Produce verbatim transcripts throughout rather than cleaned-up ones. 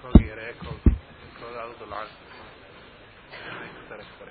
كوغي ريكو كوغي عرض العصر اكثر اكثر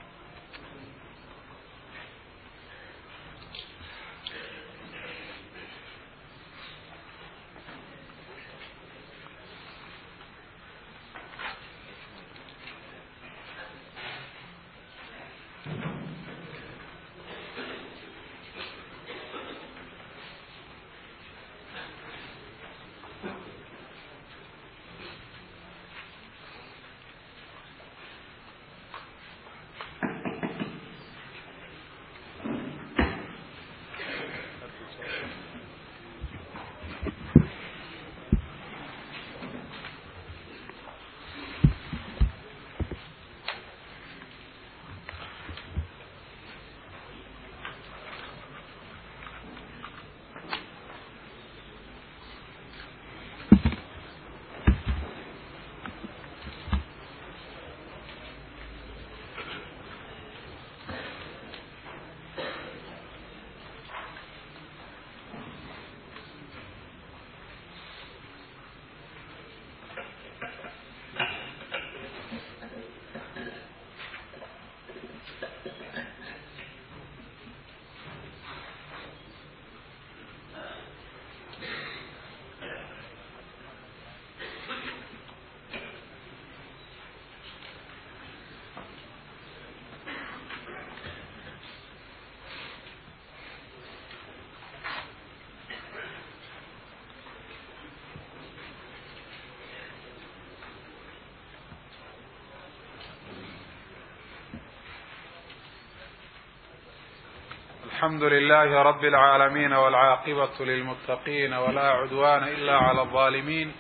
الحمد لله رب العالمين والعاقبة للمتقين ولا عدوان إلا على الظالمين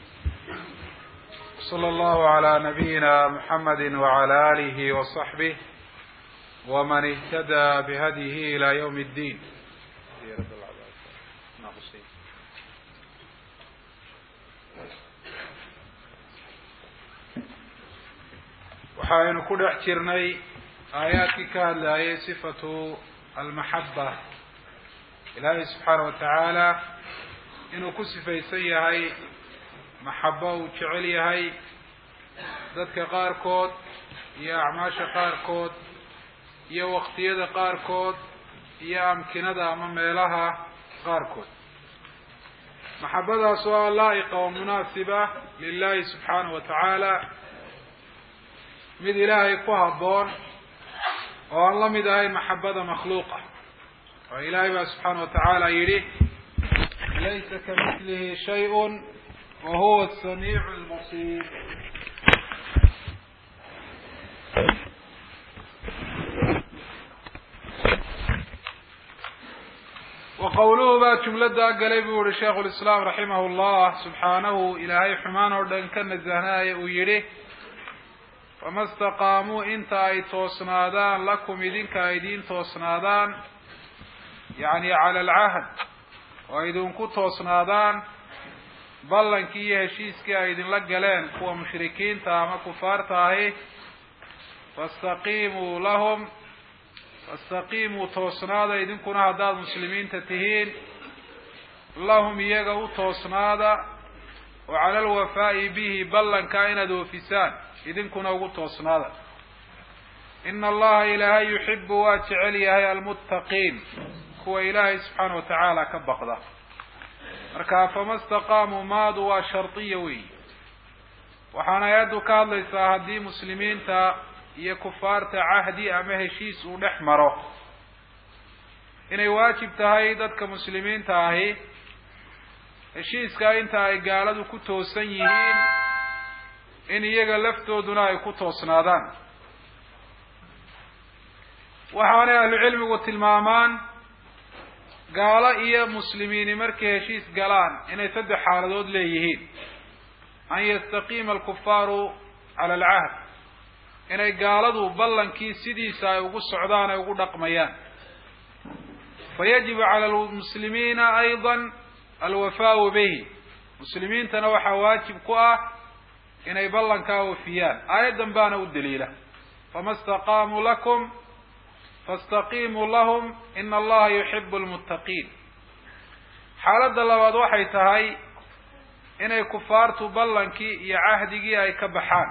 صلى الله على نبينا محمد وعلى آله وصحبه ومن اهتدى بهديه إلى يوم الدين. waxaynu ku dhex jirnay aayaadkii ka hadlayay sifatu المحبة إلهي سبحانه وتعالى إنه كسفيسن yahay محبة وجعل yahay dadka qaarkood iyo acmaasha qaarkood iyo waqtiyada qaarkood iyo amkinada ama meelaha qaarkood محبadaas waa laa'iqa oo munaasiba lillahi subhanahu wa ta'ala mid ilaahay ku haboon oo aan la mid ahayn maxabada makhluuqa oo ilaahay baa subxaanahu watacaala yidhi laysa kamithlihi shay-un wa huwa as-samiicu al-basiir. wa qawluhu baa jumladaa galay buu yihi sheikhu lislaam raximahu llah subxaanahu ilaahay xumaan oo dhan ka nasahnaaye uu yidhi wama istaqaamuu inta ay toosnaadaan lakum idinka ay idiin toosnaadaan yacni cala alcahd oo ay idinku toosnaadaan ballankii iyo heshiiskii ay idinla galeen kuwa mushrikiinta ama kufaarta ahi fastaqiimuu lahum fastaqiimuu toosnaada idinkuna haddaad muslimiinta tihiin lahum iyaga u toosnaada oo cala alwafaa'i bihi ballankaa inaad oofisaan idinkuna ugu toosnaada. ina allaha ilaahay yuxibu waa jecel yahay almuttaqiin kuwa ilaahay subxaana wa tacaala ka baqda. marka fama istaqaamuu maadu waa shardiya weyi waxaana aayaddu ka hadlaysaa haddii muslimiinta iyo kufaarta cahdi ama heshiis uu dhex maro inay waajib tahay dadka muslimiinta ahi heshiiska inta ay gaaladu ku toosan yihiin in iyaga laftooduna ay ku toosnaadaan. waxaanay ahlucilmigu tilmaamaan gaalo iyo muslimiini markay heshiis galaan inay saddex xaaladood leeyihiin. an yastaqiima alkufaaru cala alcahd inay gaaladu ballankii sidiisa ay ugu socdaan ay ugu dhaqmayaan. fayajibu cala almuslimiina ayضa alwafaau bihi muslimiintana waxaa waajib ku ah inay ballankaa oofiyaan. aayaddan baana u daliila fama istaqaamuu lakum faاstaqiimuu lahum ina allaha yuxibu lmuttaqiin. xaaladda labaad waxay tahay inay kufaartu ballankii iyo cahdigii ay ka baxaan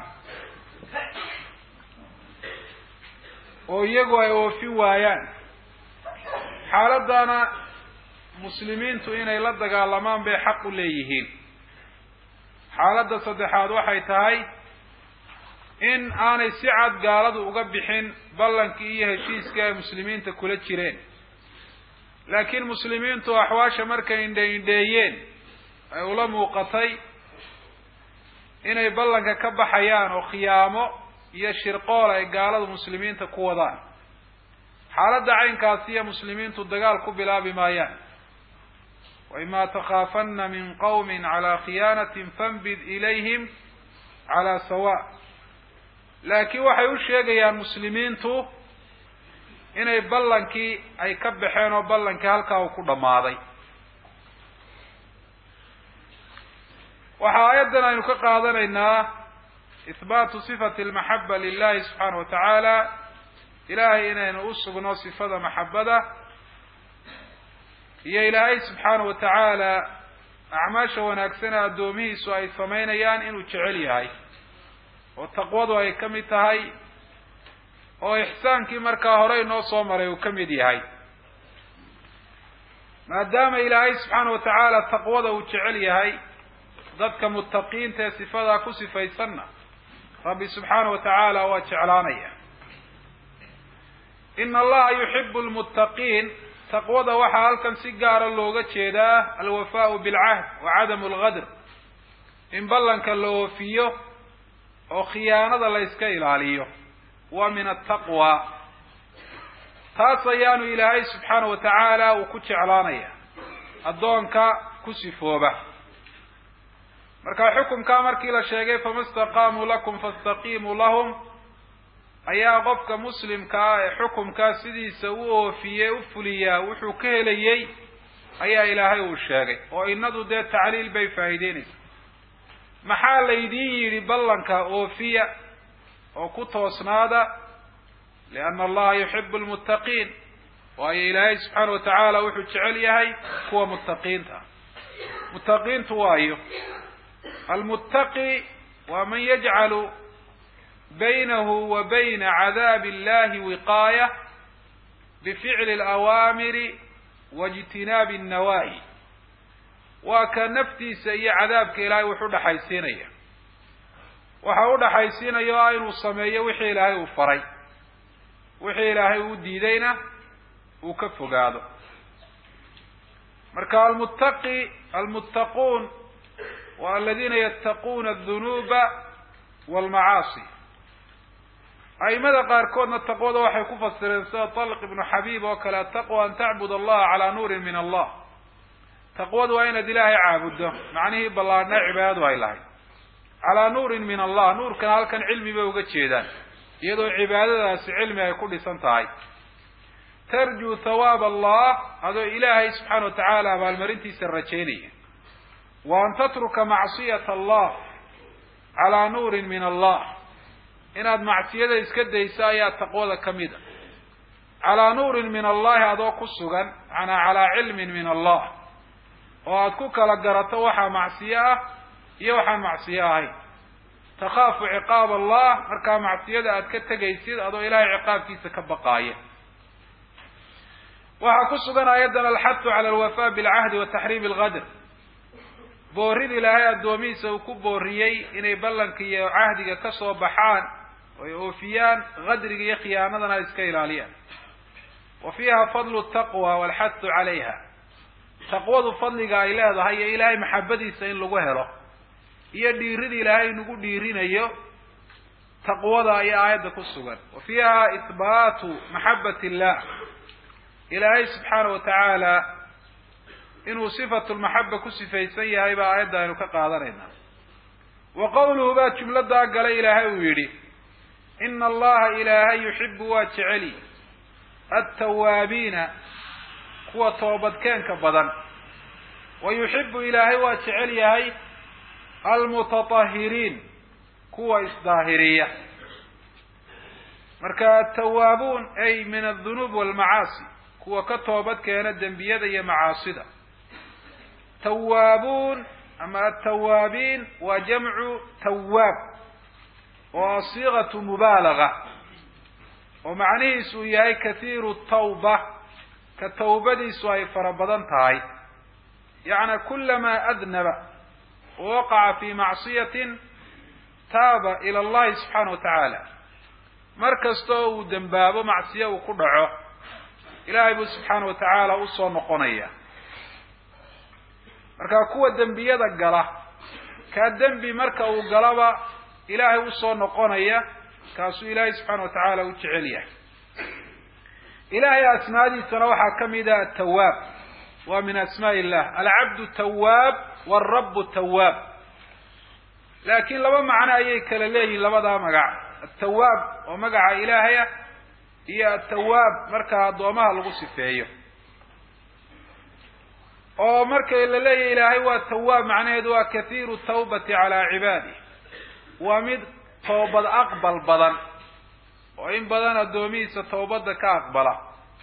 oo iyagu ay oofin waayaan xaaladana muslimiintu inay la dagaalamaan bay xaq u leeyihiin xaaladda saddexaad waxay tahay in aanay si cad gaaladu uga bixin ballankii iyo heshiiskii ay muslimiinta kula jireen laakiin muslimiintu axwaasha markay indhe-indheeyeen ay ula muuqatay inay ballanka ka baxayaan oo khiyaamo iyo shirqool ay gaaladu muslimiinta ku wadaan xaaladda caynkaasiya muslimiintu dagaal ku bilaabi maayaan وإما تخافن من قوم على خيانة فانبذ إليهم على سواء لكن waxay u sheegayaan muslimiintu inay ballankii ay ka baxeen oo ballankii halkaa uu ku dhamaaday waxa ayadan aynu ka qaadanaynaa ithbaatu sifati almahabba lillahi subhanahu wa ta'ala ilaahay inaynu u sugno sifada maxabada iyo ilaahay subxaanahu wa tacaala acmaasha wanaagsan addoomihiisu ay samaynayaan inuu jecel yahay oo taqwadu ay ka mid tahay oo ixsaankii markaa hore inoo soo maray uu ka mid yahay maadaama ilaahay subxaanahu wa tacaala taqwada uu jecel yahay dadka muttaqiinta ee sifadaa ku sifaysanna rabbi subxaanahu wa tacaala waa jeclaanaya ina allaha yuxibu almuttaqiin taqwada waxaa halkan si gaara looga jeedaa alwafaau bilcahd wa cadamu algadr in ballanka la oofiyo oo khiyaanada la iska ilaaliyo waa min altaqwa taas ayaanu ilaahay subxaanahu wa tacaala uu ku jeclaanaya addoonka ku sifooba marka xukumkaa markii la sheegay fama istaqaamuu lakum faاstaqiimuu lahum ayaa qofka muslimka ah ee xukumkaa sidiisa u oofiyey u fuliyaa wuxuu ka helayey ayaa ilaahay uu sheegay oo inadu dee tacliil bay faa'iideynaysa maxaa laydiin yidhi ballanka oofiya oo ku toosnaada lianna allaha yuxibu almuttaqiin waayo ilaahay subxaana wa tacaala wuxuu jecel yahay kuwa muttaqiinta muttaqiintu waayo almuttaqi waa man yajcalu baynahu wa bayna cadaabi illahi wiqaaya bificli alawaamiri waijtinaabi annawaahi waa ka naftiisa iyo cadaabka ilaahay wuxu udhaxaysiinaya waxa u dhaxaysiinaya o ah inuu sameeyo wixii ilaahay uu faray wixii ilaahay uu diidayna uu ka fogaado marka almuttaqi almuttaquun waa aladiina yattaquuna adunuuba walmacaasi aimada qaarkoodna taqwada waxay ku fasireen sida talq ibnu xabiib oo kale ataqwa an tacbud allaha calaa nuurin min allah taqwadu waa inaad ilaahay caabuddo macnihii ballaadhna cibaadadu ay lahayd calaa nuurin min allah nuurkana halkan cilmi bay uga jeedaan iyadoo cibaadadaasi cilmi ay ku dhisan tahay tarjuu thawaab allah adoo ilaahay subxaana wa tacaala abaalmarintiisa rajaynaya wa an tatruka macsiyata allah calaa nuurin min allah inaad macsiyada iska dayso ayaa taqwada ka mid a calaa nuurin min allahi adoo ku sugan manaa calaa cilmin min allah oo aad ku kala garato waxaa macsiyo ah iyo waxaan macsiyo ahayn takhaafu ciqaab allah markaa macsiyada aad ka tegaysid adoo ilaahay ciqaabkiisa ka baqaaya waxaa ku sugan ayadan alxathu cala alwafaa bilcahdi wa taxriim algadr boorid ilaahay addoomihiisa uu ku booriyey inay ballanka iyo cahdiga ka soo baxaan oy oofiyaan gadriga iyo khiyaanadana ay iska ilaaliyaan wa fiiha fadlu taqwa walxathu calayha taqwadu fadliga ay leedahay iyo ilaahay maxabadiisa in lagu helo iyo dhiirida ilaahay inagu dhiirinayo taqwada ayaa aayadda ku sugan wa fiiha ihbaatu maxabat illah ilaahay subxaanahu wa tacaala inuu sifatu lmaxaba ku sifaysan yahay baa aayadda aynu ka qaadanaynaa wa qawluhu baa jumladaa galay ilaahay uu yidhi ina allaha ilaahay yuxibu waa jeceli altawaabiina kuwa toobadkeenka badan wa yuxibu ilaahay waa jecel yahay almutatahiriin kuwa isdaahiriya marka atawaabuun ay min aldunuub walmacaasi kuwa ka toobad keena dembiyada iyo macaasida tawaabuun أما التوابين وجمع تواب وصيغة مبالغة ومعنيه سوياي كثير التوبة كالتوبة دي سوي فربضان تاي يعني كلما أذنب ووقع في معصية تاب إلى الله سبحانه وتعالى مركز تو دنبابه معصية وقدعه إلهي سبحانه وتعالى أصوى نقنية marka kuwa dambiyada gala ka dambi marka uu galaba ilaahay u soo noqonaya kaasu ilaahay subhanahu wa ta'ala u jecel yahay ilaahay asmaadiisana waxa kamida at-tawwab wa min asmaa'illah al-'abdu at-tawwab war-rabb at-tawwab laakin laba macna ayay kala leeyihiin labada magac at-tawwab oo magaca ilaahay iyo at-tawwab marka adoomaha lagu sifeeyo oo marka la leeyahay ilaahay waa tawaab macnaheedu waa kathiru tawbati ala ibadi wa mid toobad aqbal badan oo in badan adoomiisa toobada ka aqbala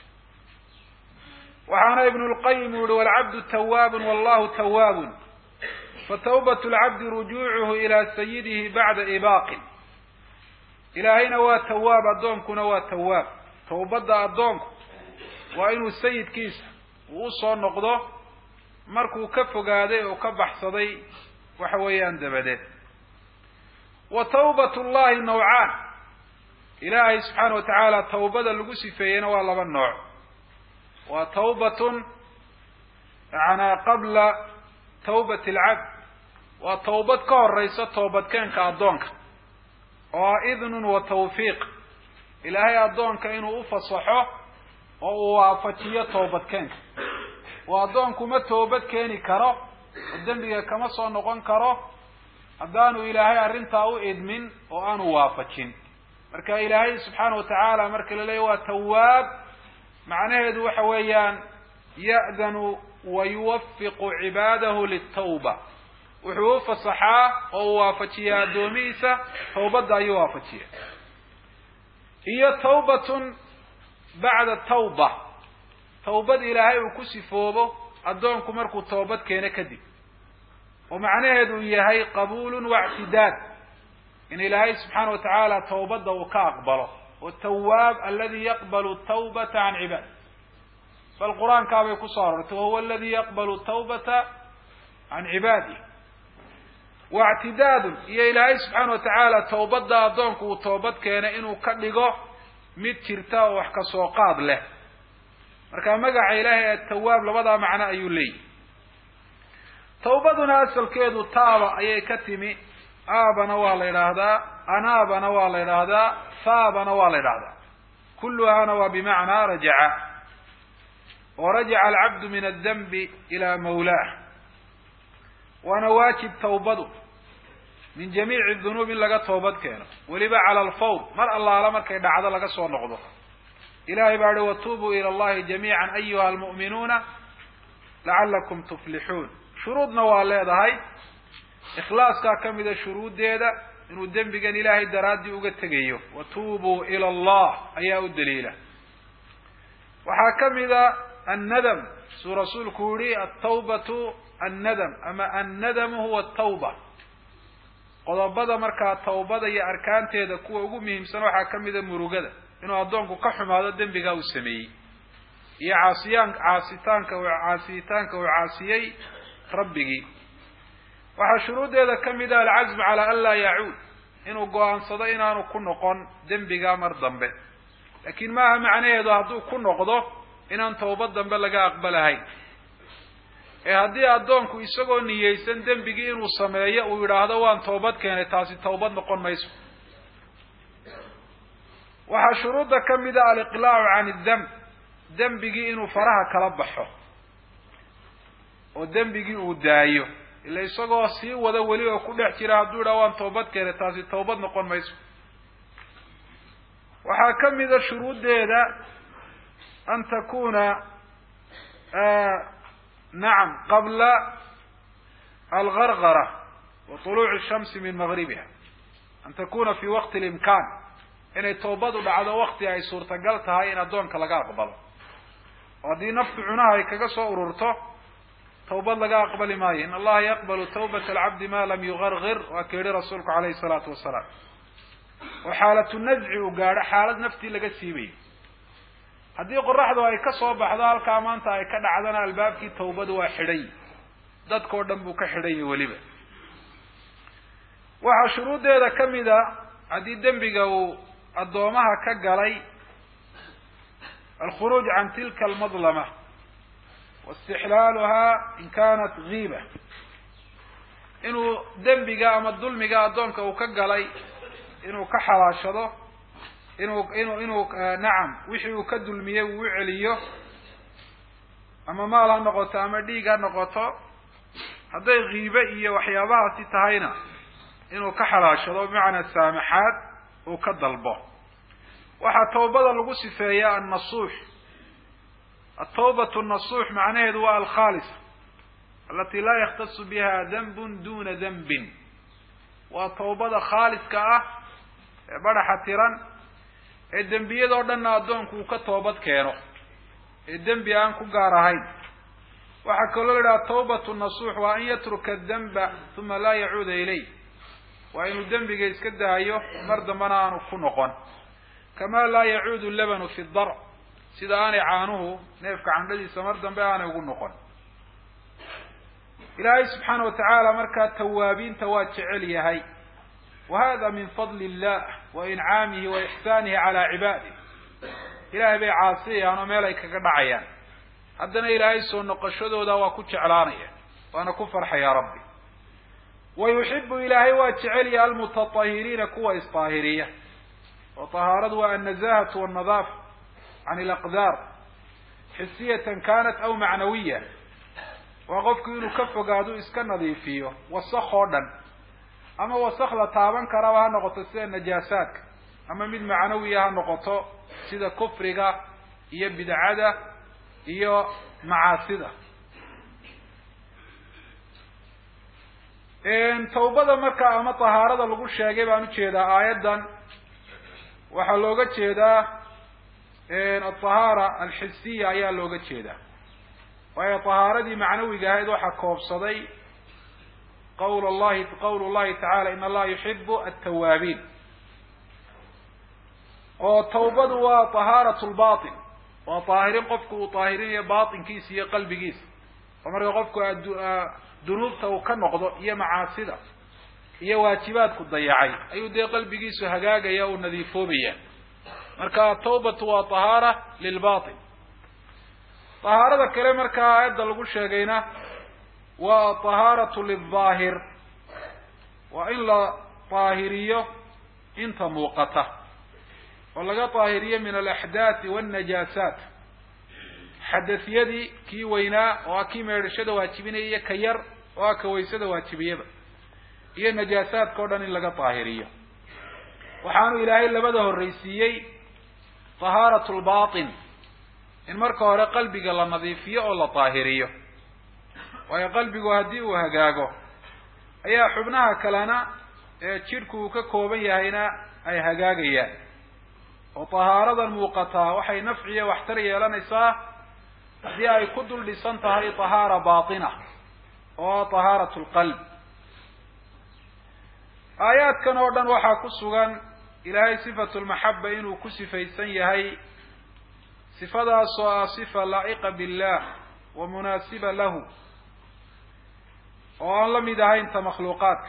waxana ibn al-qayyim yuri wal 'abdu tawwab wallahu tawwab fatawbatu al-'abd rujuu'uhu ila sayyidihi ba'da ibaq ilaahayna waa tawaab adoonkuna waa tawaab toobada adoonku waa inuu sayidkiisa uu soo noqdo markuu ka fogaaday oo ka baxsaday waxa weeyaan dabadeed wa tawbatu llahi naw'an ilaahi subhanahu wa ta'ala tawbada lagu sifeeyana waa laba nooc wa tawbatun ana qabla tawbati al-'abd wa tawbad ka horeysa toobadkeenka adoonka oo idnun wa tawfiiq ilaahi adoonka inuu u fasaxo oo uu waafajiyo toobadkeenka وأدونكو ما توبت كيني كرو الدنبي كما صار نقون كرو أدانو إلهي أرنتا أو إدمن وأنو وافتشين مركا إلهي سبحانه وتعالى مركا لليوى تواب معناه ذو حويان يأذن ويوفق عباده للتوبة وحوف الصحاة ووافتشيا دوميسة توبة يوافتشيا هي توبة بعد التوبة توبة إلهي وكسفوبه أدونكم مركو توبة كينا كدي ومعناه ذو يهي قبول واعتداد إن إلهي سبحانه وتعالى توبة وكاقبله والتواب الذي يقبل التوبة عن عباد فالقرآن كابي كصارته وهو الذي يقبل التوبة عن عباده واعتداد يا إلهي سبحانه وتعالى توبة أدونك وتوبة كينا إنه كدقه متشرتا وحكا سوقاد له marka magaca ilaahay at-tawaab labada macna ayuu leeyahay tawbaduna asalkeedu taaba ayay ka timi aabana waa la yiraahdaa anaabana waa la yiraahdaa saabana waa la yiraahdaa kulluhana waa bimaana raja'a wa raja'a al-'abd min ad-dhanb ila mawlah wa nawajib tawbadu min jami'i adh-dhunub laga toobad keeno waliba ala al-fawr mar allah la markay dhacdo laga soo noqdo إلهي بعد وتوبوا إلى الله جميعا أيها المؤمنون لعلكم تفلحون شروطنا والله هاي إخلاص كم إذا شروط ديدا إنه الدم بجن إلهي درادي وقتجيه وتوبوا إلى الله أيها الدليلة وحكم إذا الندم سورة رسول كوري التوبة الندم أما الندم هو التوبة قد بدأ مركا التوبة يا أركان تيدا كوا وجمهم سنة حكم إذا مروجدا إنه أدونك كحم هذا الدم بجاو السمي يا عاصيان عاصيتانك وعاصيتانك وعاصيي ربي وحشرود هذا كم إذا العزم على ألا يعود إنه قوان صدينا إنه كن قن دم بجا مرضم به لكن ما معناه هذا هدو كن قضاه إن أنت وبضم بلقى أقبل هاي هذه أدونك يسقون نيسن دم بجي إنه سمايا ويراد وان توبت كانت تاسي توبت نقول ما يسوي وحشرود كم إذا الإقلاع عن الذنب دم بيجي إنه فرها كلبحه والدم بيجي ودايو اللي يسقى سي وذا ولي وكل احترام دورا وان توبت كانت تاسي توبت نقول ما يسوي وحكم إذا شروط هذا أن تكون آه نعم قبل الغرغرة وطلوع الشمس من مغربها أن تكون في وقت الإمكان إن التوبة بعد وقت أي صورة قلتها إن أدونك لقى قبل ودي نفط عناها كجسوا أرورته توبة لقى أقبل ماي إن الله يقبل توبة العبد ما لم يغرغر وكير رسولك عليه الصلاة والسلام وحالة النزع وقال حالة نفتي لقى السيبي هذه قرحة وهي كصوب حضار كامانتا هي كان عدنا الباب كي توبة وحري داد كوردن بو كحري وليبه waxa shuruudeeda kamida hadii dambiga uu adoomaha ka galay الخروج عن تلك المظلمة واستحلالها إن كانت غيبة إنه دنبقى أما الظلمقى أدونك وكقلي إنه كحراشده إنه إنه إنه نعم وحي يكد المياه وعليه أما ما لا نقطة أما ديقى نقطة هذا غيبة إياه وحيابها ستهينا إنه كحراشده بمعنى السامحات وكدلبه waxaa toobada lagu sifeeyaa an-nasuux at-tawbatu an-nasuux macnaheedu waa al-khalis allati la yahtassu biha dhanbun duna dhanbin waa toobada khaliska ah ee baraxa tiran ee dambiyada oo dhan adoonku ka toobad keeno ee dambi aan ku gaar ahayn waxa kale oo la tawbatu an-nasuux waa in yatruka dhanba thumma la ya'ud ilay waa inuu dambiga iska daayo mar dambana aanu ku noqon كما لا يعود اللبن في الضرع سيدا آني عانوه نيفك عن الذي سمردا بآني يقول نقل إلهي سبحانه وتعالى مركا توابين تواتش عليا هاي وهذا من فضل الله وإنعامه وإحسانه على عباده إلهي بي عاصيه أنا ميلايك كدعيان حدنا إلهي سوى نقشده دا وكتش علانيا وأنا كفر يا ربي ويحب إلهي واتش عليا المتطهرين كوا إصطاهرية وطهارة النزاهة والنظافة عن الأقدار حسية كانت أو معنوية وقفك إنه كف قادو إسكن نظيفيه وصخ وردن أما وصخ لطابا كرواها نقطة سيدة النجاسات أما من معنوية نقطة سيدة كفرقة إيا بدعادة إيا معاصدة إن توبة مركة أما طهارة لغو الشاقب أنو تشيدا آيادا waxaa looga jeedaa in at-tahara al-hissiya ayaa looga jeedaa waayo tahaaradii macnawiga ahayd waxa koobsaday qowl Allah qowl Allah ta'ala inna Allah yuhibbu at-tawwabin oo tawbadu waa taharatu al-batin waa tahirin qofku uu tahirin iyo batinkiisa iyo qalbigiisa marka qofku dunuubta uu ka noqdo iyo macaasida iyo waajibaadku dayacay ayuu de qalbigiisu hagaagaya oo nadiifoobaya marka tawbatu wa tahara lil batin taharada kale marka ayada lagu sheegayna wa taharatu lil zahir wa illa tahiriyo inta muuqata oo laga tahiriyo min al ahdath wan najasat hadathiyadi ki weyna oo ki meerashada waajibinaya ka yar oo ka weysada waajibiyaba iyo najaasaadka oo dhan in laga taahiriyo waxaanu ilaahay labada horeysiiyay taharatul baatin in marka hore qalbiga la nadiifiyo oo la taahiriyo waayo qalbigu hadii uu hagaago ayaa xubnaha kalena ee jirku ka kooban yahayna ay hagaagayaan oo tahaaradan muuqata waxay nafciye waxtar yeelanaysaa hadii ay ku dul dhisan tahay tahara baatina oo taharatul qalb آيات كان أردن وحا كسوغان إلهي صفة المحبة إنه كسفيسن يهي صفة سواء صفة لائقة بالله ومناسبة له وأن لم يدهي انت مخلوقات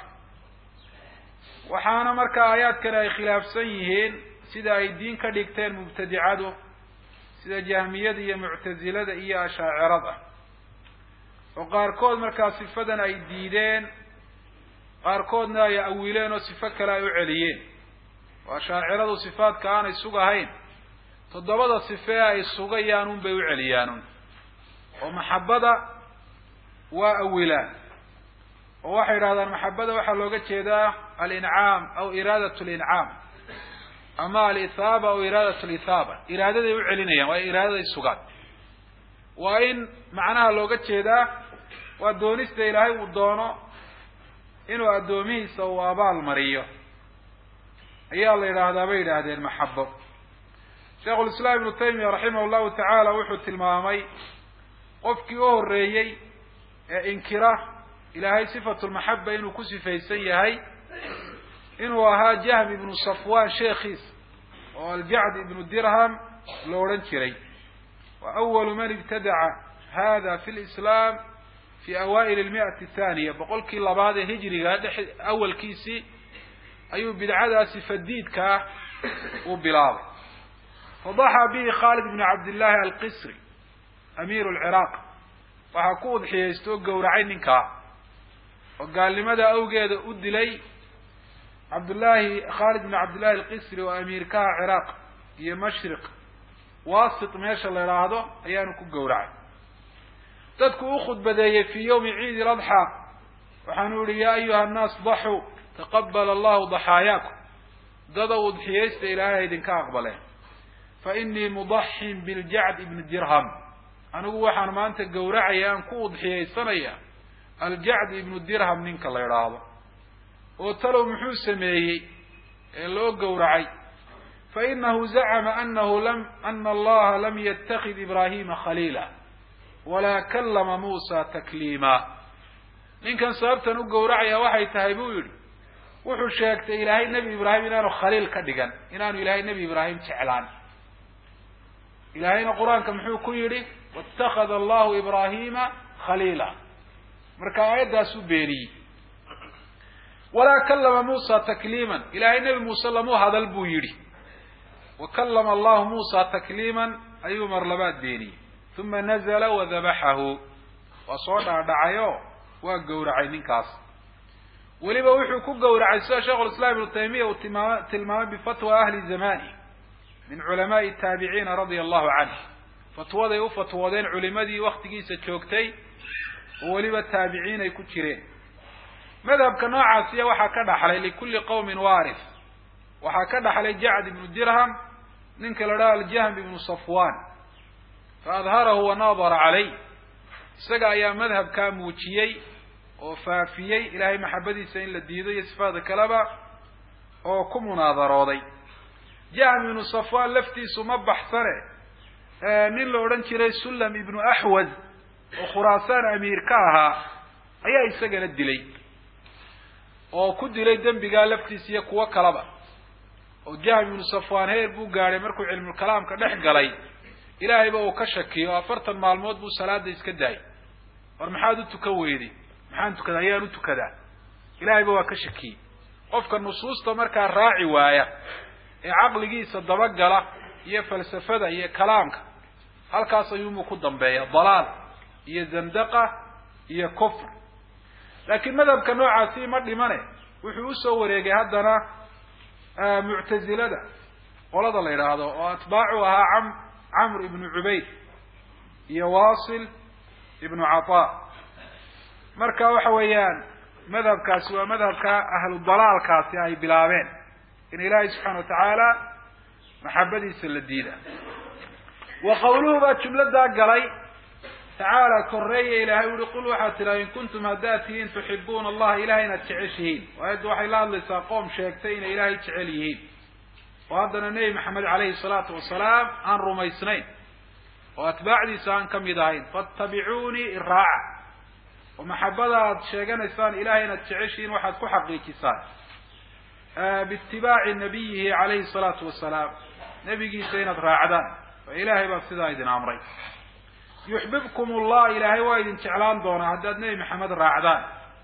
وحانا مركا آيات كان خلاف سيهين سيدا الدين كديكتين مبتدعاته سيدا جهمية دي معتزلة دي أشاعرة وقاركود مركا صفة أي ديدين qaarkoodna ay awiileen oo sifo kale ay u celiyeen waa shaaciradu sifaadka aan isugu ahayn todobada sifo ay sugayaan un bay u celiyaan oo maxabada waa awiilaan oo waxa yiraahdaan maxabada waxa looga jeedaa al-in'aam aw iradatu al-in'aam ama al-ithaba aw iradatu al-ithaba iradada ay u celinayaan waa iradada sugan waa in macnaha looga jeedaa waa doonista Ilaahay uu doono إنه أدوميه سوى أبال مريو أيها الله إلى هذا بيد هذه المحبة شيخ الإسلام ابن تيمية رحمه الله تعالى وحد المامي قفك أهريي إنكره إلهي صفة المحبة إنه كسفي سيهي إنه ها جهم بن صفوان شيخيس والجعد بن الدرهم لورنشري وأول من ابتدع هذا في الإسلام في أوائل المئة الثانية بقول كلا بعد هجري هذا أول كيسي أيوب بدعاء سفديد كا وبلاد فضحى به خالد بن عبد الله القسري أمير العراق وحكود حيستوق ورعين كا وقال لماذا أوجد أدلي عبد الله خالد بن عبد الله القسري وأمير كا عراق هي مشرق واسط ماشى الله يراهده أيانو كجورعين تذكر أخذ بداية في يوم عيد الأضحى وحنقول يا أيها الناس ضحوا تقبل الله ضحاياكم ضدوا ضحيست إلى هيدن كأقبله فإني مضح بالجعد ابن الدرهم أنا هو حنا ما أنت جورعي أن كود حيستنيا الجعد ابن الدرهم منك الله يراهده وتلو محوس مي اللو جورعي فإنه زعم أنه لم أن الله لم يتخذ إبراهيم خليلا ولا كلم موسى تكليما إن كان سببتا نقورعيا وحي تهيبويل وحو شاكت إلهي النبي إبراهيم إنانو خليل كدقان إنانو إلهي النبي إبراهيم تعلان إلهينا قرآن كمحو كيري واتخذ الله إبراهيم خليلا مركا آيات سبيني ولا كلم موسى تكليما إلهي النبي موسى لمو هذا البويري وكلم الله موسى تكليما أي مرلبات ديني ثم نزل وذبحه وصعد دعيو وقورعي نكاس ولما وحو كقورعي شيخ الإسلام ابن تيمية وتلمام بفتوى أهل زمانه من علماء التابعين رضي الله عنه فتوى ذي وفتوى ذين علماء ذي وقت قيسة شوكتي ولما التابعين يكتشرين مذهب كنوع عاسية وحكذا حلي لكل قوم وارث وحكذا حلي جعد بن الدرهم ننك لراء الجهم بن صفوان فأظهره وناظر عليه سقى يا مذهب كاموتشيي وفافيي إلهي محبتي سين للديدة يسفاد كلابا وكم مناظرودي جاء من صفوان لفتي سمبح سنة آه من لورنشري سلم ابن أحوز وخراسان أمير كاها أي سقى للدلي وكد لي دنبي قال لفتي سيكوا كلابا وجاء من صفوان هير بو قاري مركو علم الكلام كنحق لي إلهي بقى وكشكي وأفرت المعلومات بو صلاة إسكداي ورمحادو تكويدي محانتو كذا يانو تكذا إلهي بقى وكشكي قفك النصوص تمركا الراعي وايا عقل جيس الدبقلة هي فلسفة هي كلامك هل كاس يوم قدام بيا ضلال هي زندقة هي كفر لكن ماذا كنوع عاسي مردي منه وحوسه وريقي هدنا آه معتزلة ده ولد الله إلى هذا وأتباعها عم عمرو بن عبيد يواصل ابن عطاء مركا وحويان مذهب كاسوا مذهب كأهل الضلال كاسي أي بلابين إن إلهي سبحانه وتعالى محبتي سلدينا وقوله بقى جملة دا قلي تعالى كرية إلهي ولقلوا حتى إن كنتم هداتين تحبون الله إلهينا تعيشهين ويدوا حيلا اللي ساقوم شاكتين إلهي تعليهين وهذا النبي محمد عليه الصلاة والسلام عن رميسنين وأتباع لسان كم يدهين فاتبعوني الراعة ومحبة شيئا إسان إلهينا تعيشين وحد كحق لكسان آه باتباع النبي عليه الصلاة والسلام نبي سينة راعدان فإلهي بصدا إذن عمري يحببكم الله إلهي وإذن تعلان دونا هداد نبي محمد راعدان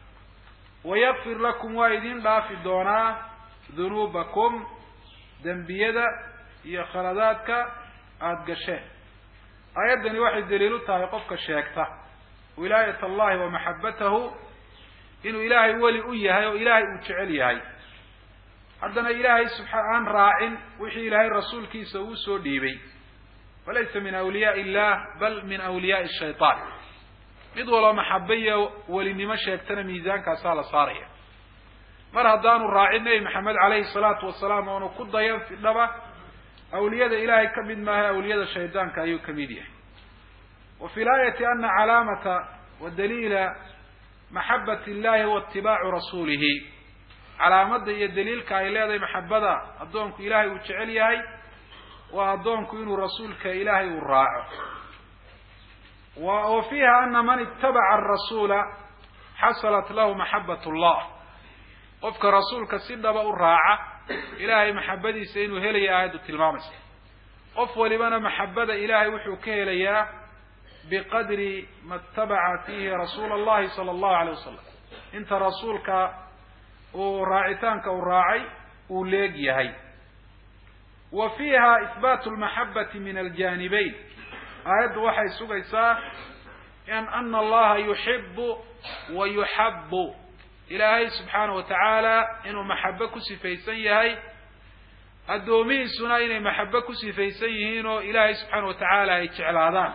ويغفر لكم وإذن بافي دونا ذنوبكم ذنبيدا هي خلاداتك أتقشين أيضا واحد دليل تايقفك الشيكتة ولاية الله ومحبته إنه إلهي ولي أيها وإلهي أتعليها عندنا إلهي سبحانه راع وحي إلهي الرسول كي سوسو ديبي وليس من أولياء الله بل من أولياء الشيطان مدولا محبية ولنما شيكتنا ميزان كاسالة صارية مر هدان الراعي النبي محمد عليه الصلاة والسلام وأنه كد ينفي النبا أولياء إلهي كمد ما هي أولياء الشيطان كأيو كميدية وفي الآية أن علامة والدليل محبة الله واتباع رسوله علامة هي الدليل كإلهي محبة أدونك إلهي وتعليهي وأدونك إنه رسولك إلهي والراعي وفيها أن من اتبع الرسول حصلت له محبة الله قفك رسولك سيدنا الراعة إلهي محبتي سينو هلي آيات التلمامس قف ولمن محبة إلهي وحوكي ليا بقدر ما اتبع فيه رسول الله صلى الله عليه وسلم انت رسولك وراعتانك وراعي وليقيهي وفيها إثبات المحبة من الجانبين آيات وحي سوغيسا أن أن الله يحب ويحب إلهي سبحانه وتعالى إنه محبة كسفيسيه الدومين سنة إنه محبة كسفيسيه إنه إلهي سبحانه وتعالى يتعال هذا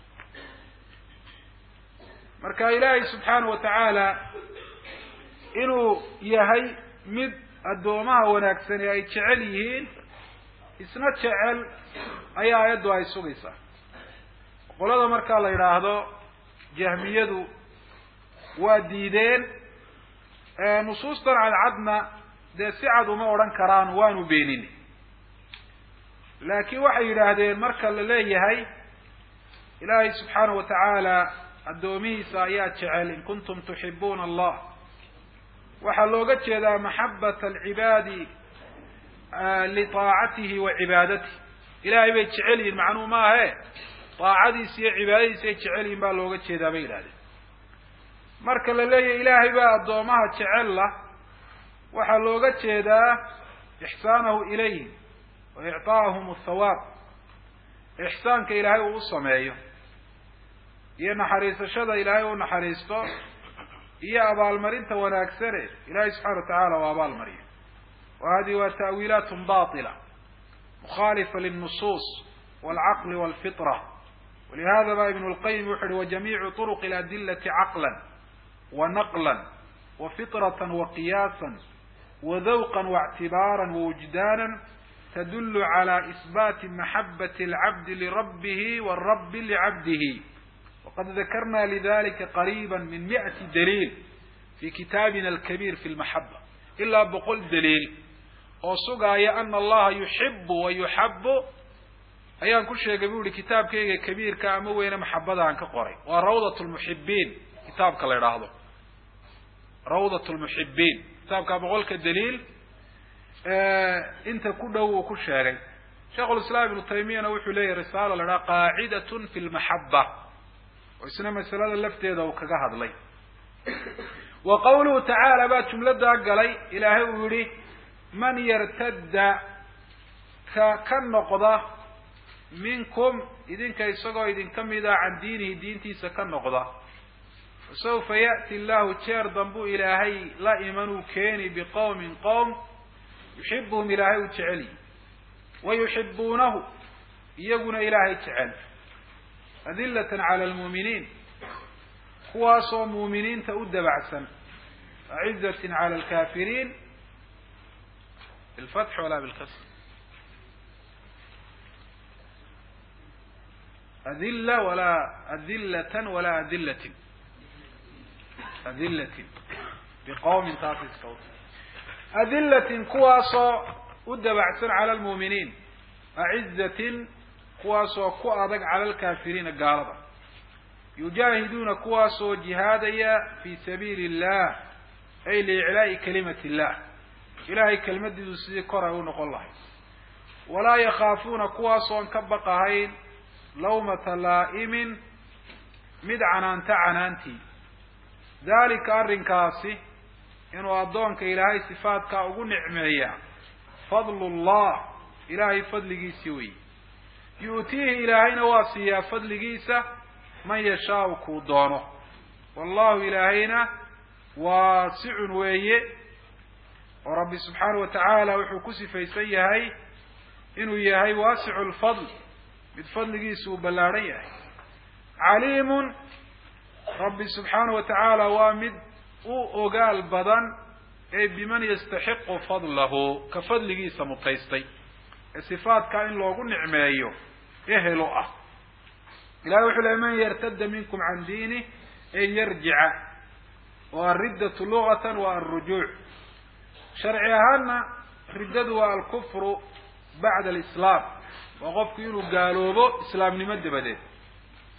مركا إلهي سبحانه وتعالى إنه يهي مد الدوما ونكسن يتعاليهين isna jecel ayaa ayadu ay sugaysaa qolada marka la yiraahdo jahmiyadu waa diideen ee nusuustan cadna de si cad uma oran karaan waanu beenin laakiin waxay yiraahdeen marka la leeyahay ilaahay subhanahu wa ta'ala adoomihiisa ayaa jecel in kuntum tuhibbuna allah waxa looga jeedaa mahabbata al-ibadi لطاعته وعبادته إلهي بيتشعلين معنو ما هي طاعتي سي عبادتي سي تشعلين باللوغة تشيدا بيلادي مركا للي إلهي بقى الضومها تشعله وحلوغة تشيدا إحسانه إليه وإعطاهم الثواب إحسان كإلهي وصمعيه إيا نحريس الشدى إلهي ونحريسته إيا أبا المرين تونا أكثره إلهي سبحانه وتعالى وأبا المرين وهذه تأويلات باطلة مخالفة للنصوص والعقل والفطرة ولهذا بقى ابن القيم يحر وجميع طرق الأدلة عقلا ونقلا وفطرة وقياسا وذوقا واعتبارا ووجدانا تدل على إثبات محبة العبد لربه والرب لعبده وقد ذكرنا لذلك قريبا من مئة دليل في كتابنا الكبير في المحبة إلا بقول دليل وصقايا أن الله يحب ويحب أيان كل شيء قبول كتاب كبير كاموين محبة عن كقري وروضة المحبين كتاب كلا يراهضه روضة المحبين كتاب كابقول كالدليل آه انت كله وكل شيء شيخ الإسلام ابن تيمية نوحي لي رسالة لنا قاعدة في المحبة وإسنا مسألة اللفت هذا وكقهد لي وقوله تعالى بات جملة قالي إلهي ويري من يرتد كالنقضة منكم إذن كيسقوا إذن كم إذا عن دينه دينتي سكالنقضة وسوف يأتي الله تير ضنبو إلهي لا إيمانوا كيني بقوم قوم يحبهم إلهي تعالي ويحبونه يقول إلهي تعالي أذلة على المؤمنين خواصوا مؤمنين تؤد بعثا عزة على الكافرين بالفتح ولا بالكسر أذلة ولا أذلة ولا أذلة أذلة بقوم تافز صوت أذلة خواصوا أد بعثا على المؤمنين أعزة خواصوا كؤدق على الكافرين القارضة يجاهدون كواسو جهاديا في سبيل الله أي لإعلاء كلمة الله إلهي كلمة دي سيدي كرهون الله ولا يخافون كواسو انكبقهين لومة لائم مدعنا تعنانتي ذلك أرن كاسي إنه أدونك إلهي صفاتك أقول نعمية فضل الله إلهي فضل سوي يؤتيه إلهي نواسيا فضل جيسة من يشاء كودانه والله إلهينا واسع ويه ورب سبحانه وتعالى وحكسي فيسيهي إنه يهي واسع الفضل بفضل جيسو بلاريه عليم رب سبحانه وتعالى وامد وقال بدن أي بمن يستحق فضله كفضل جيسة مقيستي الصفات كائن لوغو نعميه إهلو أه إلهي وحلى من يرتد منكم عن دينه أن يرجع والردة لغة والرجوع شرعيهن ردد والكفر بعد الإسلام وقف كيلو قالوا به إسلام نمد بديه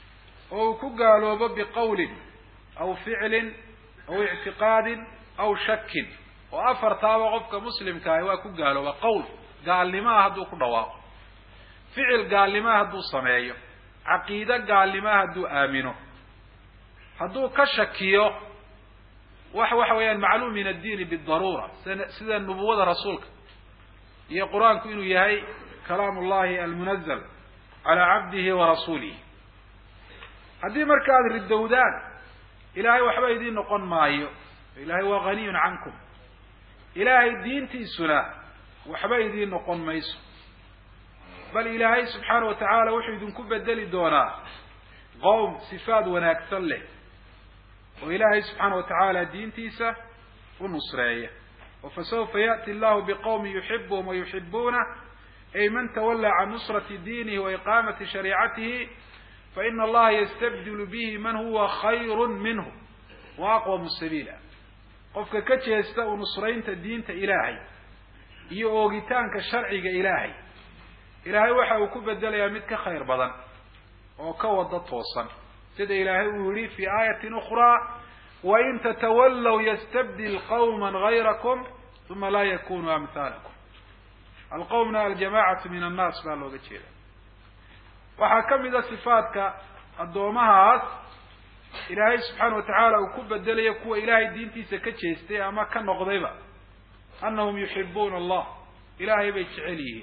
أو كقالوا بقول أو فعل أو اعتقاد أو شك وأفر تابع قفك مسلم كايوا كقالوا وقول قال لما هدو كدواق فعل قال لما هدو صمعيه عقيدة قال لما هدو آمنه هدو كشكيو وح وحويا المعلوم من الدين بالضرورة سيدا النبوة رسولك هي قرآن كإنه يهي كلام الله المنزل على عبده ورسوله هذه مركز الدودان إلهي وحبا يدين نقن مايو إلهي وغني عنكم إلهي دين تيسنا وحبا يدين نقن ميسو بل إلهي سبحانه وتعالى وحيد كبدل دونا قوم صفات وناكسر له وإلهي سبحانه وتعالى دين تيسة ونصرية وفسوف يأتي الله بقوم يحبهم ويحبونه أي من تولى عن نصرة دينه وإقامة شريعته فإن الله يستبدل به من هو خير منه وأقوم السبيل قفك كتش يستوى نصرين الدين إلهي يؤغتان كشرعي إلهي إلهي وحا وكبدل يامدك خير بدن وكوضت وصن سيد إلهي وري في آية أخرى وإن تتولوا يستبدل قوما غيركم ثم لا يكونوا أمثالكم القومنا الجماعة من الناس قالوا كذا وحكم إذا صفاتك الدومها إلهي سبحانه وتعالى وكبدل يكون إلهي دين تيسا كتشيستي أما كان نقضيبا أنهم يحبون الله إلهي بيتشعليه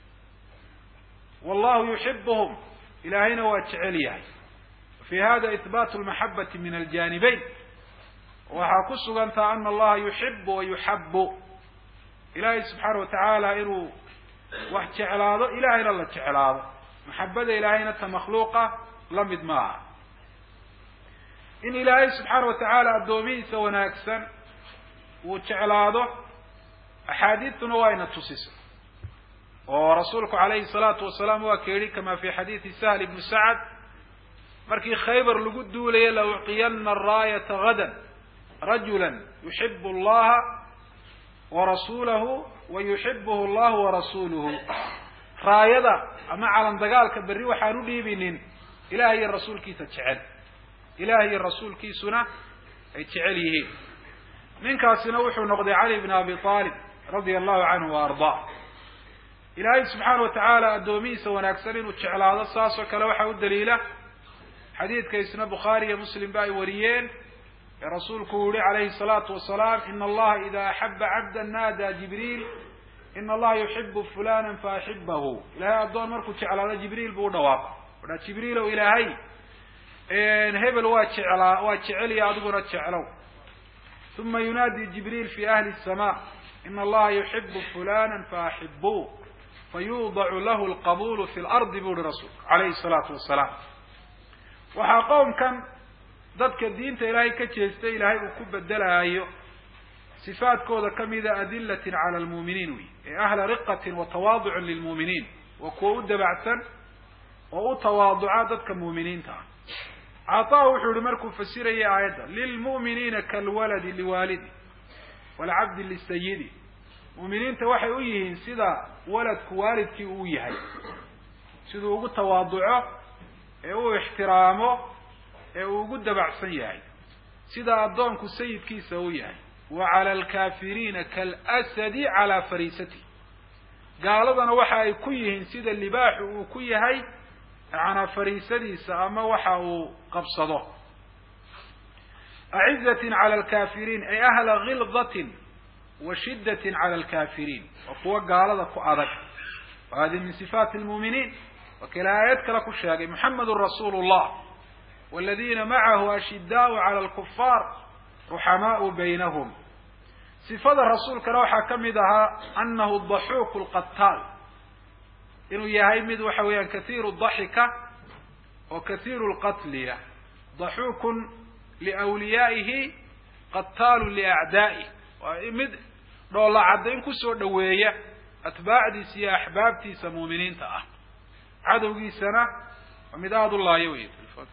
والله يحبهم إلهينا واتشعليه في هذا إثبات المحبة من الجانبين وحاكسوا أنت أن الله يحب ويحب إلهي سبحانه وتعالى إنه واتشعلاده إلهينا الله اتشعلاده محبة إلهينا مخلوقة لم يدمعها إن إلهي سبحانه وتعالى الدومي سوى أكسن واتشعلاده أحاديثنا وين تصيص ورسولك عليه الصلاة والسلام وكيري كما في حديث سهل بن سعد مركي خيبر لقدوا لي لأعطين الراية غدا رجلا يحب الله ورسوله ويحبه الله ورسوله راية أما على انتقالك بري وحانو ديبين إلهي الرسول كي تتشعل إلهي الرسول كي سنة يتشعله من كاسنا وحو نقضي علي بن أبي طالب رضي الله عنه وأرضاه إلهي سبحانه وتعالى الدوميس وناكسرين وتشعل هذا الصاص وكلوحة والدليلة حديث كيسنا بخاري مسلم باي وريين يا رسول كوري عليه الصلاة والسلام إن الله إذا أحب عبدا نادى جبريل إن الله يحب فلانا فأحبه إلهي الدون مركو تشعل هذا جبريل بودا واقع ودا جبريل وإلهي إن هبل واتشعل يعدقنا تشعلوا ثم ينادي جبريل في أهل السماء إن الله يحب فلانا فأحبوه فيوضع له القبول في الأرض بول رسول عليه الصلاة والسلام وحاقوم كان ضدك الدين إلهي كتشيست إلهي وكب الدلها أيو صفات كودا كميدة أدلة على المؤمنين وي أهل رقة وتواضع للمؤمنين وكود بعثا وتواضع ضدك المؤمنين تعالى عطاه حول مركو فسير هي آية للمؤمنين كالولد لوالده والعبد للسيد مؤمنين توحي أيهن سيدا ولد كوالد كي أيهي سيدا وقود تواضعه او احترامه او وقود بعصيه سيدا أدونك السيد كي سويه وعلى الكافرين كالأسد على فريسته قال لنا وحي كيهن سيدا اللباح وكيهي عن فريسته سأما وحاو قبصده أعزة على الكافرين أي أهل غلظة وشدة على الكافرين وقوة قال لك أذك وهذه من صفات المؤمنين وكلا آيات لك الشاقي محمد رسول الله والذين معه أشداء على الكفار رحماء بينهم صفات الرسول كروحة كمدها أنه الضحوك القتال إنه يهيمد وحويا كثير الضحكة وكثير القتل ضحوك لأوليائه قتال لأعدائه ومد دولا عدين كسو دوية أتباع دي سيا أحباب تي سمومنين تأه عدو دي سنة ومداد الله يويد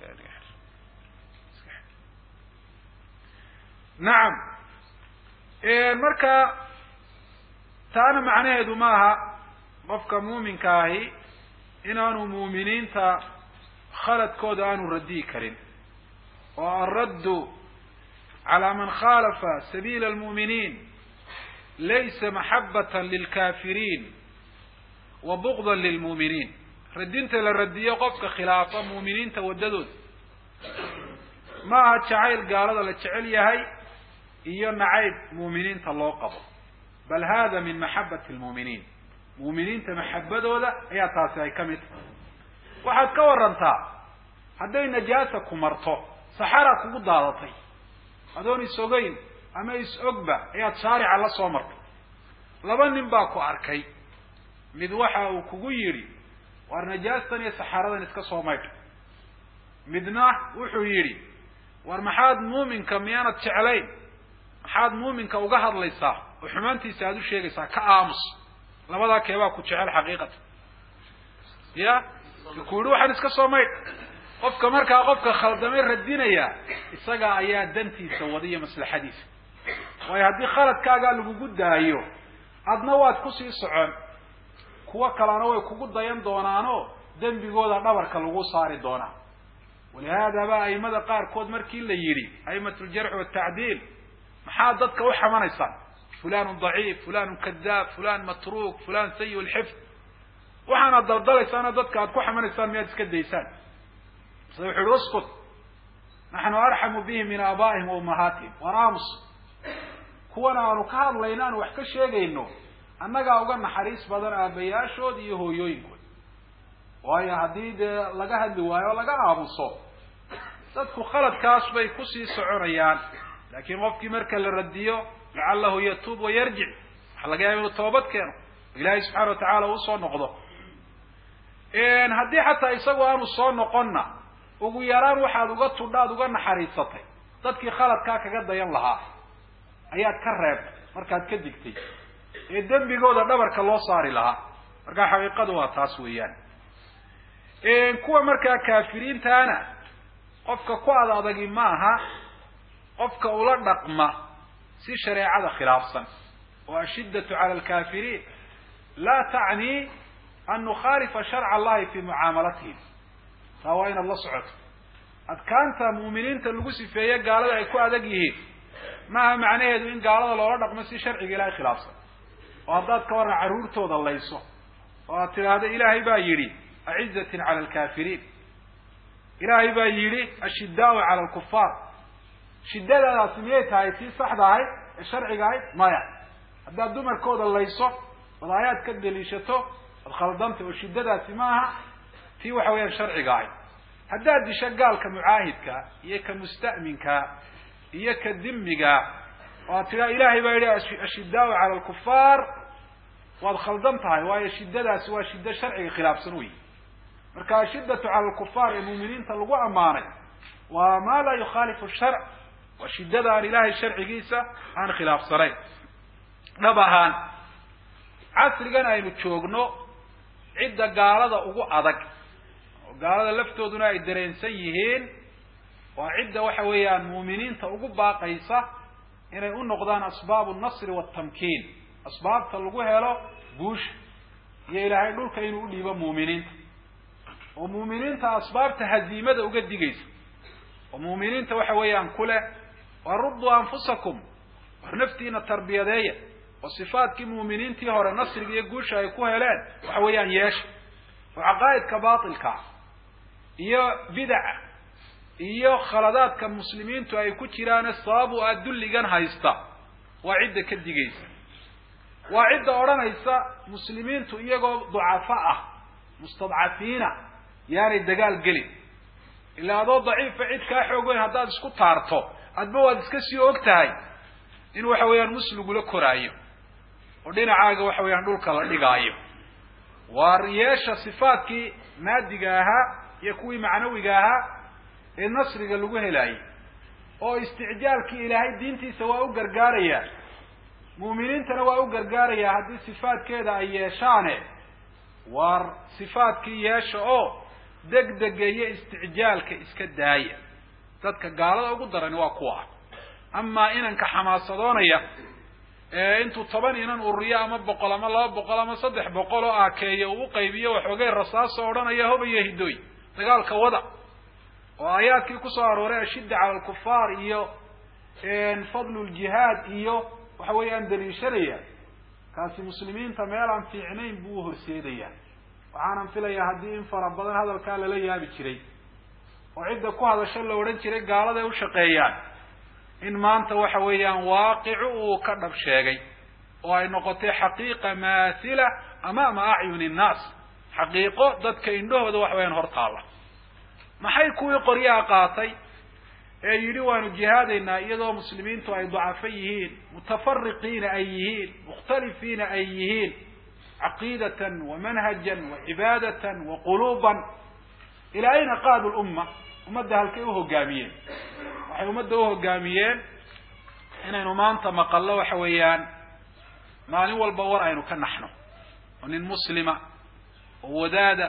نعم إيه مركا تانا معناه دماها قفك مؤمن كاهي إنانو مؤمنين تا خلد كود أن ردي كرين والرد على من خالف سبيل المؤمنين ليس محبة للكافرين وبغضا للمؤمنين ردينت للردية قفك خلافة مؤمنين توددون ما هتشعيل قال هذا لتشعيل يهي إيو نعيب مؤمنين تلوقبه بل هذا من محبة المؤمنين مؤمنين تمحبته ذا هي تاسعي كمت واحد كورنتا هدي نجاسة مرتو سحرة كبو دارتي هدوني سوغين أما يسوغبا هي تسارع على صومر لبن نباكو أركي مدوحة وكويري ورنجاسة يسحرة نسكا صوميك مدناه وحويري ورمحاد مؤمن كميانة تعلين محاد مؤمن كوغهر ليسا وحمانتي سادو شيغيسا كآمس لبدا كيبا كتشعل حقيقة يا يقولوا حن اسكا صوميك قفك مركا قفك خلدمين ردينيا isaga ayaa dantiisa wadiya maslaxadiis way hadii khalad kaaga lagu gudaayo adna waad ku sii socon kuwa kalena way kugu dayan doonaano dambigooda dhabarka lagu saari doona ولهذا baa aymada qaar kood markii la yiri aymatul jarh wa ta'dil maxaa dadka u xamanaysan fulan dhaif fulan kadab fulan matruk fulan sayyi al-hifz waxana daldalaysan dadka aad ku xamanaysan miyaad iska deysaan سيحل اسكت نحن أرحم بهم من آبائهم وأمهاتهم ورامس كوانا نكاد لينان وحكا شيئا إنه أنك أوغان حريص بدن آبياشو دي هو يوينكو وهي حديد لقاها الدوايا ولقاها أبوصو تدخل خلط كاسبي كسي سعوريان لكن وفكي مركا للرديو لعله يتوب ويرجع حلقا من التوبات كانوا إلهي سبحانه وتعالى وصول نقضه إن هدي حتى يسوى أن وصول نقضنا ugu yaraan waxaad uga tudhaad uga naxariisatay dadkii khaladka kaga dayan lahaa ayaad ka reebtay markaad ka digtay ee dambigooda dhabarka loo saari lahaa marka xaqiiqadu waa taas weeyaan ee kuwa marka kaafiriintaana qofka ku adagay maaha qofka ula dhaqma si shariicada khilaafsan oo shiddatu ala al-kaafiriin la ta'ni an nukhalifa shar'a Allah fi mu'amalatihim فوين الله سعد أذكانت مؤمنين تلقوا سفيا قالوا يكون أدقيه ما معناه إن قالوا الله رضق مسي شرعي إلهي خلافه وأضاد كورنا عرور توضى الله يسوع وأتل هذا إلهي بايري أعزة على الكافرين إلهي بايري الشداء على الكفار شداء لا سميتها هاي صحدة هاي الشرعي هاي ما يعني أضاد دمر كود الله يسوع وضعيات كد اللي شتو الخلطمت والشداء سماها في وحويان شرعي قاعد هداد شغال كمعاهدك يك مستأمنك يك ذمك وتلا إلهي بايري الشداء على الكفار والخلدمتها وهي شدة سوى شدة شرعي خلاف سنوي مركا شدة على الكفار المؤمنين تلقوا أمانة وما لا يخالف الشرع وشدة عن إلهي الشرعي قيسة عن خلاف صريح نبهان عصر قنا يمتشوغنو عدة قالة أقو أضك قالوا لفتودنا الدرين سيهين وعدة وحويان مؤمنين تأقوا باقيسة إن يقول نقضان أسباب النصر والتمكين أسباب تلقوها له بوش يلا يقول كأنه ليبا مؤمنين ومؤمنين تأسباب تهزيمة أقد دقيس ومؤمنين توحويان كله وردوا أنفسكم ونفتين التربية دي والصفات كمؤمنين تيهور النصر يقولش هيكوها لان وحويان ياش وعقائد كباطل كا iyo bid'a iyo khaladaad ka muslimiintu ay ku jiraan sabab oo adulligan haysta waa cid ka digaysa waa cid oranaysa muslimiintu iyagoo ducafa ah mustadcafiina yaani dagaal gali ila adoo daciif cid ka xoogay hadaad isku taarto adba waad iska sii ogtahay in waxa weeyaan musligu la koraayo oo dhinacaaga waxa weeyaan dhulka la dhigaayo waariyasha sifaadkii maadiga ahaa iyo kuwii macnawiga ahaa ee nasriga lagu helay oo isticjaalkii ilaahay diintiisa waa u gargaaraya muuminiintana waa u gargaaraya hadii sifaadkeeda ay yeeshaan war sifaadkii yeesho oo degdegaye isticjaalka iska daaya dadka gaalada ugu daran waa kuwa ama inanka xamaasadoonaya ee intu toban inan uriya ama boqol ama laba boqol ama saddex boqol oo aakeeyo uu qaybiyo waxoogay rasaas oo oranaya hobayo hidoy dagaalka wada oo aayaadkii ku soo arooray ashidda cala alkufaar iyo fadlu ljihaad iyo waxa weeyaan daliishanaya kaasi muslimiinta meel aan fiicnayn buu horseedaya waxaanan filayaa haddii in fara badan hadalkaa lala yaabi jiray oo cidda ku hadasho la odhan jiray gaaladay u shaqeeyaan in maanta waxa weeyaan waaqicu uu ka dhab sheegay oo ay noqotay xaqiiqa maathila amaama acyuni nnaas xaqiiqo dadka indhahooda wax weeyaan hor taalla maxay kuwii qoryaha qaatay ee yidhi waanu jihaadaynaa iyadoo muslimiintu ay dacafo yihiin mutafariqiina ay yihiin mukhtalifiina ay yihiin caqiidatan wa manhajan wa cibaadatan wa quluuban ilaa ayna qaadu lumma ummadda halkay u hogaamiyeen waxay ummadda u hogaamiyeen inaynu maanta maqallo waxa weeyaan maalin walba war aynu ka naxno oo nin muslima oo wadaada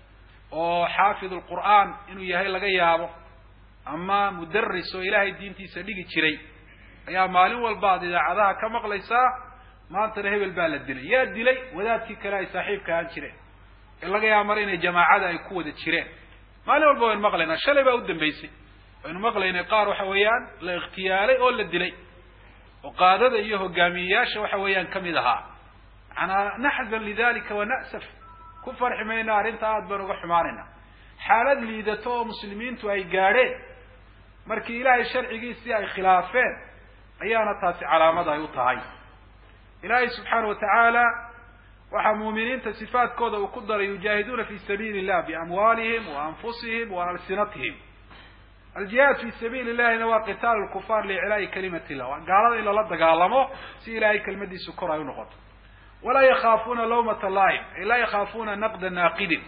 oo xaafid alqur'aan inuu yahay laga yaabo ama mudaris oo ilaahay diintiisa dhigi jiray ayaa maalin walba ad idaacadaha ka maqlaysaa maantana hebel baa la dilay yaa dilay wadaadkii kale ay saaxiibka ahaan jireen ee laga yaabo mar inay jamaacada ay ku wada jireen maalin walba waynu maqlaynaa shalay baa u dambaysay waynu maqlaynay qaar waxa weeyaan la ikhtiyaalay oo la dilay oo qaadada iyo hogaamiyeyaasha waxa weeyaan kamid ahaa macnaa naxzan lidalika wa na'saf ku farxi mayna arrinta aad baan uga xumaanayna xaalad liidato oo muslimiintu ay gaadheen markii ilaahay sharcigiisii ay khilaafeen ayaana taasi calaamad ay u tahay ilaahay subxaana watacaala waxaa muuminiinta sifaadkooda uu ku daray yujaahiduuna fi sabiili illah biamwaalihim wa anfusihim wa alsinatihim aljihaad fi sabiili illahina waa qitaalu lkufaar liiclaa'i kalimati illah waa gaalada in lala dagaalamo si ilaahay kelmadiisu kor ay u noqoto walaa yakhaafuuna lawmata laa'im ay laa yakhaafuuna naqda naaqidin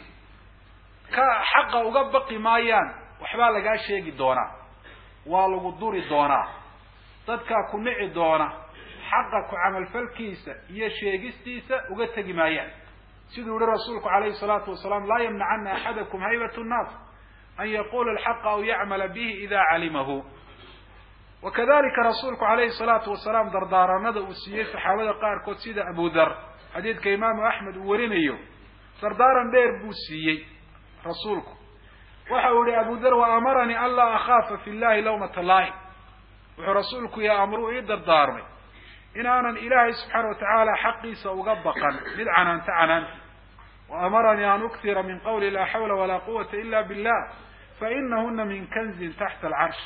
ka xaqa uga baqi maayaan waxbaa lagaa sheegi doonaa waa lagu duri doonaa dadkaa ku nici doona xaqa ku camalfalkiisa iyo sheegistiisa uga tegi maayaan siduu yihi rasuulku calayhi salaatu wasalaam laa yamnacana axadakum haybatu nnaas an yaqula alxaqa aw yacmala bihi ida calimahu wakadalika rasuulku calayhi salaatu wasalaam dardaaranada uu siiyey saxaabada qaarkood sida abu dhar xadiidka imaamu axmed uu warinayo dardaaran dheer buu siiyey rasuulku waxa uu yihi abu dhar wa amaranii an laa akhaafa fi llahi lawmata laa'im wuxuu rasuulku ya amru ii dardaarmay inaanan ilaahay subxaana watacaala xaqiisa uga baqan mid canaanta canaanta wa amaranii an uktira min qawli laa xawla walaa quwata ila billah fainahuna min kanzin taxta alcarsh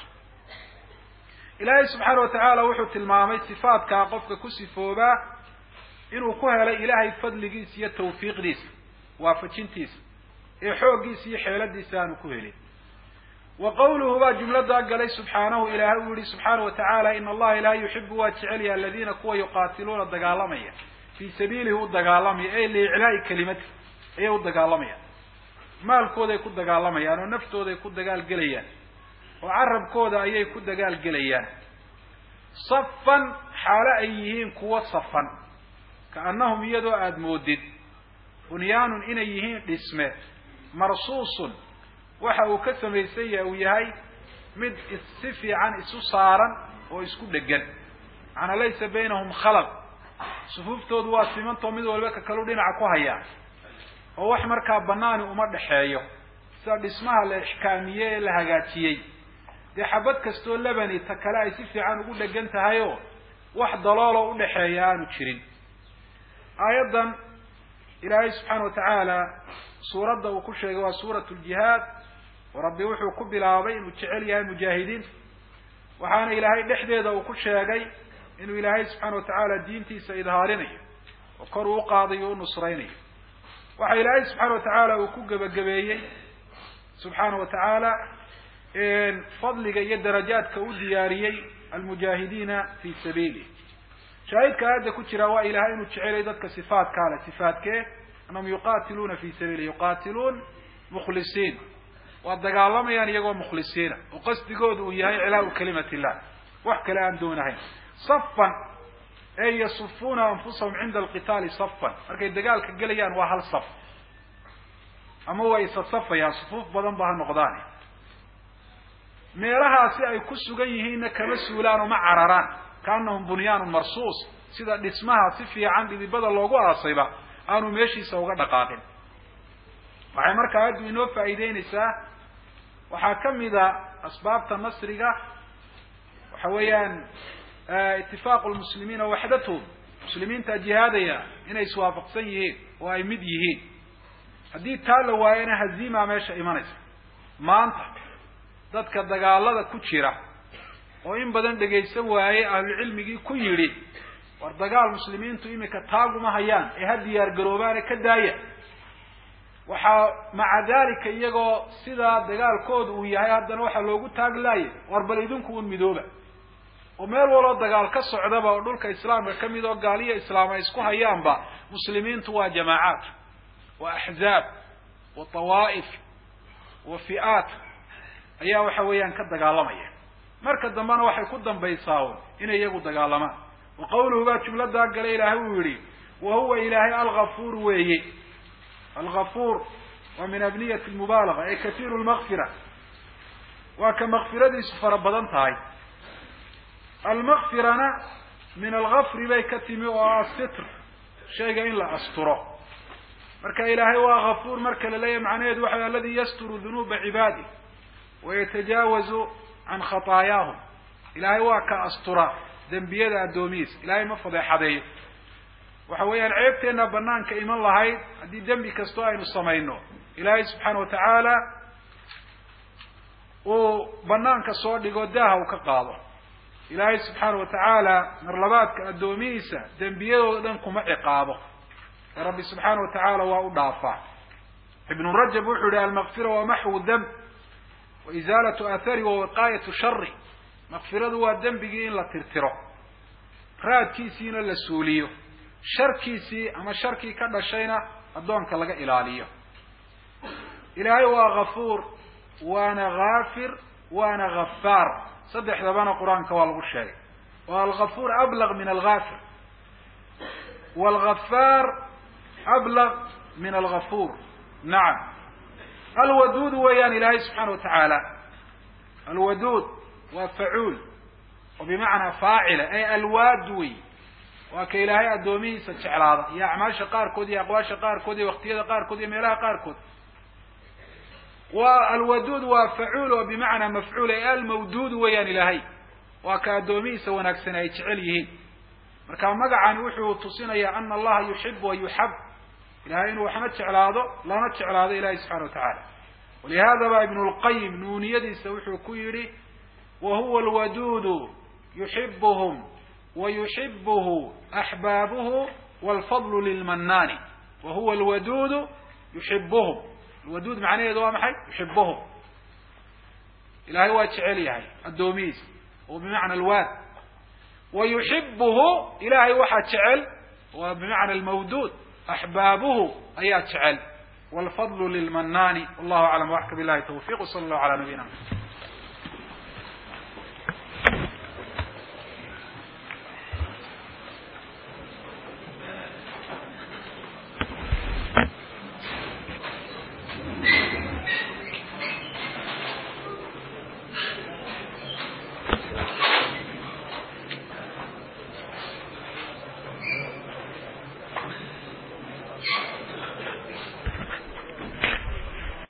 ilaahay subxaana watacaala wuxuu tilmaamay sifaadkaa qofka ku sifoobaa inuu ku helay ilaahay fadligiisa iyo tawfiiqdiisa waafajintiisa ee xooggiisa iyo xeeladiisa aanu ku helin wa qawluhu baa jumladaa galay subxaanahu ilaahay uu yihi subxaana watacaala in allaha ilahay yuxibu waa jecelya aladiina kuwa yuqaatiluuna dagaalamaya fii sabiilihi u dagaalamaya ey liiclaa'i kalimati ayay u dagaalamayaan maalkooday ku dagaalamayaan oo naftooday ku dagaalgelayaan oo carabkooda ayay ku dagaalgelayaan safan xaalo ay yihiin kuwa safan kaannahum iyadoo aada moodid bunyaanun inay yihiin dhisme marsuusun waxa uu ka samaysan yahay uu yahay mid si fiican isu saaran oo isku dhegan macnaa laysa baynahum khalal sufuuftoodu waa simantoo mid walba ka kalu dhinaca ku hayaa oo wax markaa banaani uma dhexeeyo sida dhismaha la ixkaamiyey ee la hagaajiyey dee xabad kastoo labani ta kale ay si fiican ugu dhegan tahay oo wax dalooloo udhexeeya aanu jirin aayaddan ilaahay subxaana watacaala suuradda uu ku sheegay waa suurat ljihaad oo rabbi wuxuu ku bilaabay inuu jecel yahay mujaahidiinta waxaana ilaahay dhexdeeda uu ku sheegay inuu ilaahay subxaana watacaala diintiisa idhaarinayo oo kor uu uqaadayo o u nusraynayo waxa ilaahay subxaana watacaala uu ku gebagabeeyey subxaana watacaala fadliga iyo darajaadka u diyaariyey almujaahidiina fi sabiilih shaahidka aayadda ku jira waa ilahay inuu jecelay dadka sifaadkaa le sifaadkee anahum yuqatiluuna fi sabiilih yuqatiluun mukhlisiin waa dagaalamayaan iyagoo mukhlisiina oo qasdigooda uu yahay iclaau kalimati illah wax kale aan doonahayn safan ey yasufuuna anfusahum cinda alqitaali safan markay dagaalka gelayaan waa hal saf ama way isasafayaan sufuuf badan ba ha noqdaan meelahaasi ay ku sugan yihiinna kama suulaan oo ma cararaan kaanahum bunyaanun marsuus sida dhismaha si fiican dhidibada loogu aasayba aanu meeshiisa uga dhaqaaqin waxay markaa aad inoo faa'iideynaysaa waxaa kamida asbaabta nasriga waxa weeyaan اتفاق المسلمين ووحدتهم مسلمين تجهاديا إن يسوافق سيئين وأيمد يهين هذه تالا وأنا هزيمة ماشى إيمانيس ما أنت ذاتك الدجال الله كتيرة وإن بدن دجيل سوى أهل العلم يجي كيري والدجال المسلمين تيمك تاجوا ما هيان يهدي يرجروبان كداية وح مع ذلك يجوا سيدا دجال كود وياهي هذا نوح لوجو تاج لاي واربليدون كون مدوبة ومال ولا دجال كسر عذابه ودول كإسلام كم يدو قالية إسلام يسكوها يامبا مسلمين توا جماعات وأحزاب وطوائف وفئات أيها وحويان كدجال مية مركز دمان واحد قدام بيصاون إن يجوا دجال ما وقوله بات جملة دجال إلهي ويري وهو إلهي الغفور ويه الغفور ومن أبنية المبالغة أي كثير المغفرة وكمغفرة دي سفر بدن تاي المغفرة من الغفر بيكتم والستر شيء إلا أستره مركا إلهي وغفور مركا للي معنى وحي الذي يستر ذنوب عباده ويتجاوز عن خطاياهم إلهي واكا أستره ذنبية الدوميس إلهي مفضي حديث وحويا عيبت أن بنانك إيمان الله هاي هذه ذنبي كستوائن الصمينه إلهي سبحانه وتعالى وبنانك صور لقوداها وكقاضه إلهي سبحانه وتعالى مرلباتك الدوميسة ذنبيه ودنكم عقابه يا رب سبحانه وتعالى وأضافع ابن رجب وحده المغفرة ومحو الذنب وإزالة آثاره ووقاية شره مغفرة والذنب بيجين لا ترتره راد كيسين للسوليو شر كيسي أما شركي كذا شينا أدونك لقى إلاليه إلهي وغفور وأنا غافر وأنا غفار صدح ذبان القرآن كوالغ الشيء والغفور أبلغ من الغافر والغفار أبلغ من الغفور نعم الودود ويان إلهي سبحانه وتعالى الودود وفعول وبمعنى فاعل أي الوادوي وكإلهي الدومي ستشعر يا أعمال شقار كودي أقوال شقار كودي واختيار قار كودي ميلاه قار كودي والودود وفعول وبمعنى مفعول أي المودود ويان إلهي وكادومي سوناك سنة يتعليه مركا مقعان وحو تصيني أن الله يحب ويحب إلهي إنه حنتشعل هذا لا نتشعل هذا إلهي سبحانه وتعالى ولهذا بقى ابن القيم نون يدي سوحو كيري وهو الودود يحبهم ويحبه أحبابه والفضل للمنان وهو الودود يحبهم الودود معناه يدوى محي يحبهم إلهي واتشعلي هاي الدوميس وبمعنى الواد ويحبه إلهي واحد شعل وبمعنى المودود أحبابه أيات شعل والفضل للمنان والله أعلم وأحكم بالله توفيق صلى الله على نبينا